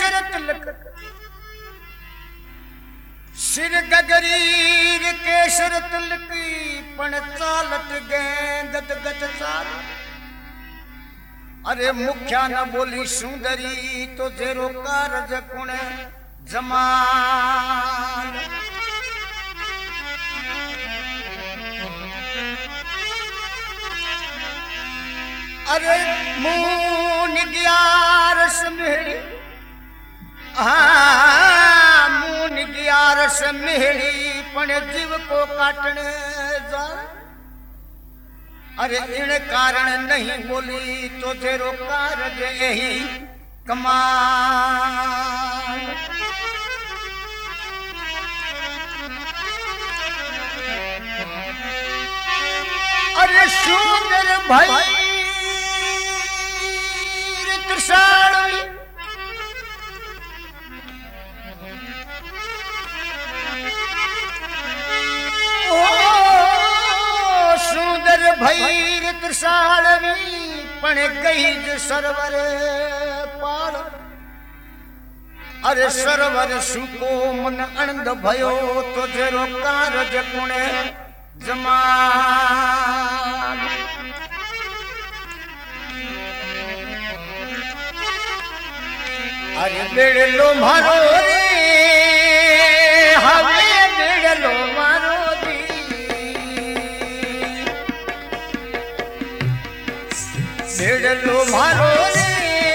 सिर तिलक सिर गगरीर केसर तिलकी पण चालत गए गत गत चाल अरे मुख्या न बोली सुंदरी तो जेरो कारज कुण जमान अरे मून ग्यारस मेहड़ी मून ग्यारस मेहड़ी पण जीव को काटने जा अरे इन कारण नहीं बोली तो तेरो कारज यही कमाल अरे सुंदर भाई त्रिशाली सुंदर भैर त्रिशाली पण गई सरवर पाल अरे सरवर सुको मन आनंद भयो तो जेरो कारज कुणे जमान अरे बेड़लो मारो रे हवे बेड़लो मारो दी बेड़लो मारो रे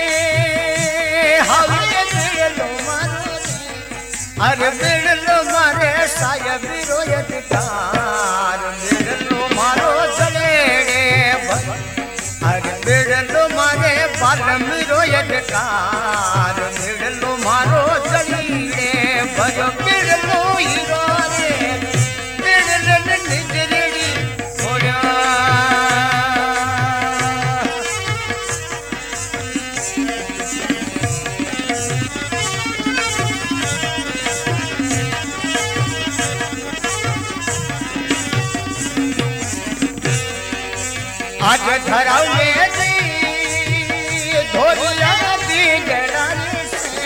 हवे बेड़लो मारो दी अरे बेड़लो मारे सायब रोयतकार बेड़लो मारो जलेड़े अरे बेड़लो मारे बालम रोयतकार बेड़लो मारो जलीड़े भजो बेड़लो हीरो रे बेड़लन निजरेड़ी होया आज धराव में धोरिया दी गड़ानी से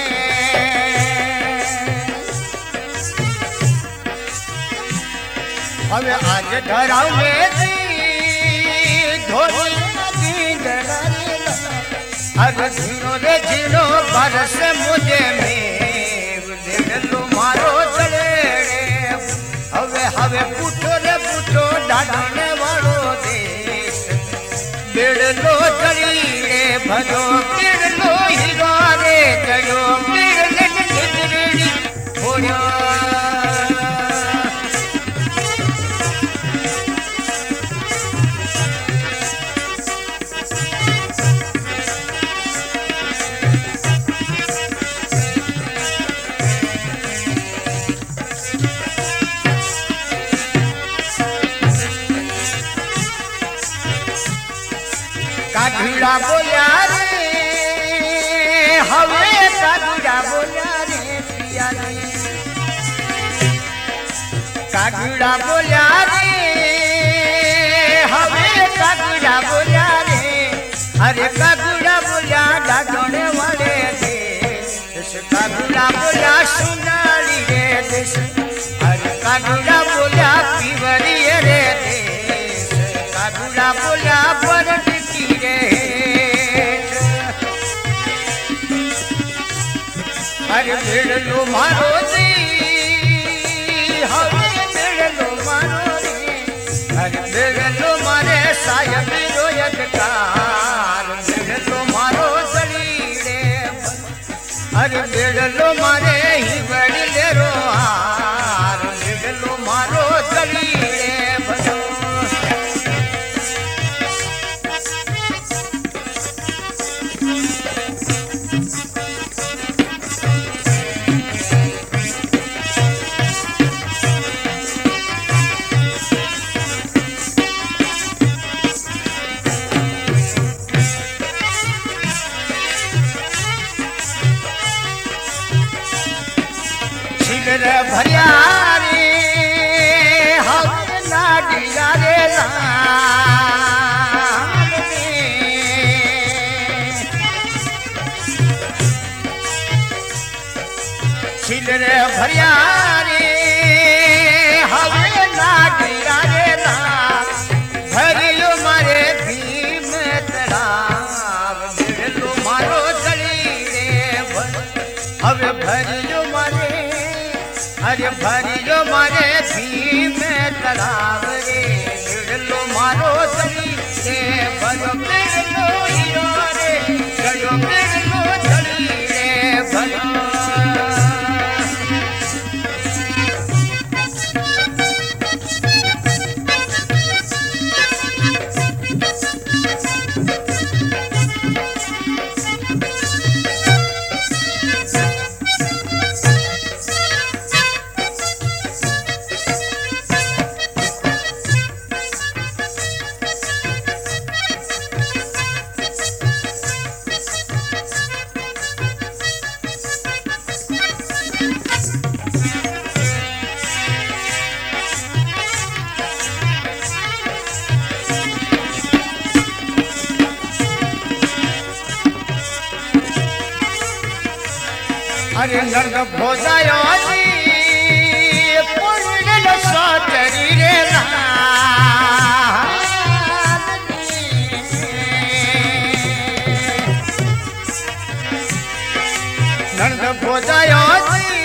हमें आज धराव में धोरिया दी गड़ानी अरे झीनो रे झीनो बरस मुझे में देख लो मारो चले रे हवे पूछो रे पूछो डाढ़ने वालो देश बेड़लो चलीड़े भजो बेड़लो हीरो रे चलो बेड़लन निजरेड़ी होया कागुड़ा बोला रे हवे कागुड़ा बोला रे पिया रे कागुड़ा बोला रे हवे कागुड़ा बोला रे अरे कागुड़ा बोला डागने वाले देश कागुड़ा बोला सुनाली रे देश अरे कागुड़ा बोला पीवरी रे देश कागुड़ा बोला बरड अरे बेड़लो मारो दी हवे बेड़लो मारो दी अरे बेड़लो मारे सायब रोयतकार बेड़लो मारो जलीड़े अरे बेड़लो मारे ही बड़ले रोहार बेड़लो मारो जलीड़े भजो ભર્યા રે હવે લાગ્યા રે રાત ભર્યું મારે ભીમ તળાવ મેળલો મારો જળી રે હવે ભર્યું મારે અરે ભર્યો મારે ભીમ તળાવ રે મેળલો મારો જળી રે ભર્યો મેળલો હીરો રે ગયો મેળલો જળી રે ભર્યો અરે નર્દ ભોજાયો પૂર્ણ સાચરી રે નર્દ ભોજાયો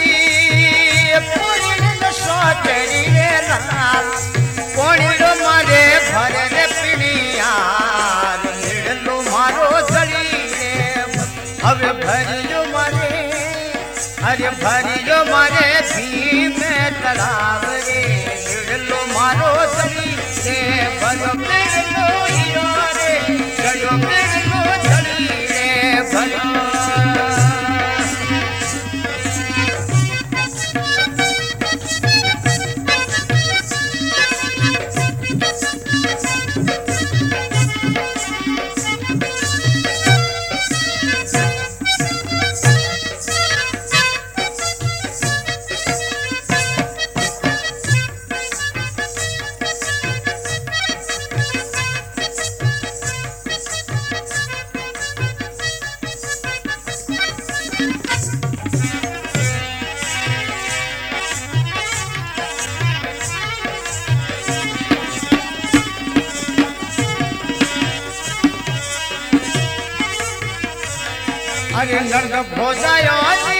પૂર્ણ સાચરી રે કોણીડો મારે ભરે રે પીણિયા નીડલો મારો જળી રે હવે ભર્યો મારે અરે ભર્યો મારે ભીમ તળાવ રે મેળલો મારો જળી રે ભર્યો મેળલો હીરો રે ગયો મેળલો જળી રે ભર્યો અરે નર્દ ભોજાયો